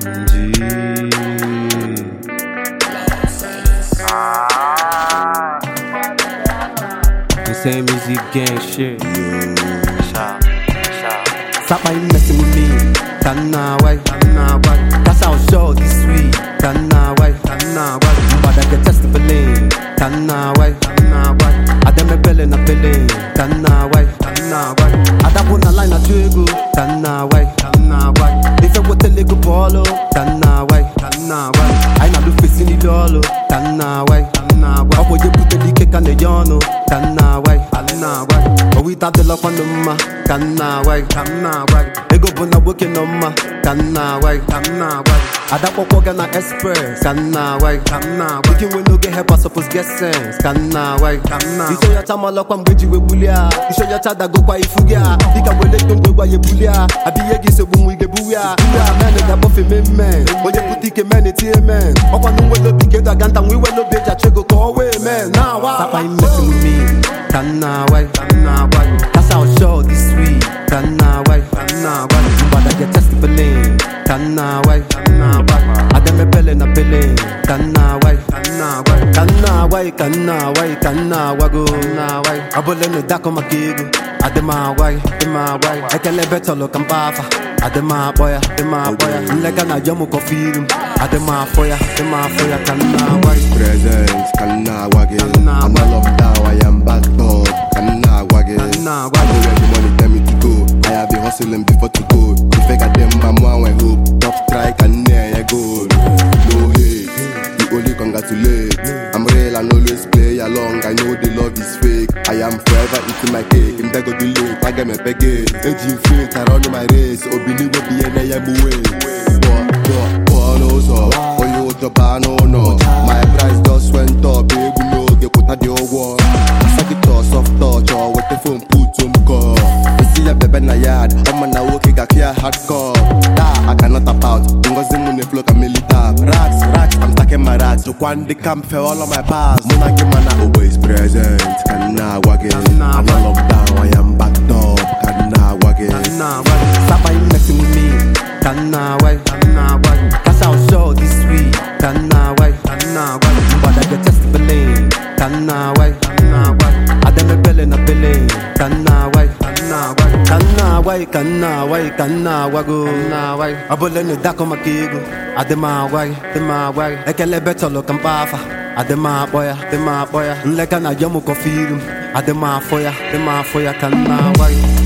The same easy gang shit. Stop by messing with me. Canna why? That's how short this sweet. Canna why? But I get tested for lane. Canna why? I dem a belly na belly. Canna why? I da put na line na twego. Canna why? If I go tell you go polo. Canna why? I na do face in the dollar. Canna why? I go you put the cake on the yono. Canna why? But we tap the lock on the ma. Canna why? They go bona working on ma. Canna why? I da pop walk na express. Canna why? We can no get help, I suppose get sense. Canna why? You show your time lock on bridge we bulia. You show your child that go kwa ifugia. You can wele don't go kwa bulia. I be yegi so boom we get buya. Man that buff men. When you put it man it man. Opa no we no big get ganta we we no beja chego go away man. Now why? Stop by messing with me. Canna why? That's how short this sweet. Canna why? But I get tested for lane. Canna why? I dem a belly na belly. Canna why? Go I bole no dako makigo. I dem a why? I can never tell look I'm bafa. I dem a boya. Like na yomu kofirum. I dem a foya. Canna why? Present, canna wage. I'm all up down, I am back up. Canna wage. I know where the money tell me to go. I have been hustling before to go. If I got them, I'm one hope. Top strike and there you go. No hate, you only congratulate. I'm real and always play along. I know the love is fake. I am forever eating my cake. If they go too late, I get my peggy. Engine faint, I run my race. Obini will be in a way. No. My price just went up. Baby, no, get put at the wall. I said it all soft touch or with the phone put some call. You see a baby na yard. I'm on a walk, I clear hardcore. I cannot tap out. Because the money flow can really tap. Racks, I'm stacking my racks. Look one the camp fell all on my pass. Mona give man always present. Canna wagon. I'm all up down, I am backed up. Canna wagon. Stop by messing with me. Canna why? That's how short this sweet. Canna why? But I get tested for lane. Canna why? I dem a belly na belly. Canna why? Go I bole no dako makigo. I dem a why? I can let better look I'm bafa. I dem a boya. Like na yomu kofirum. I dem a foya. Canna why?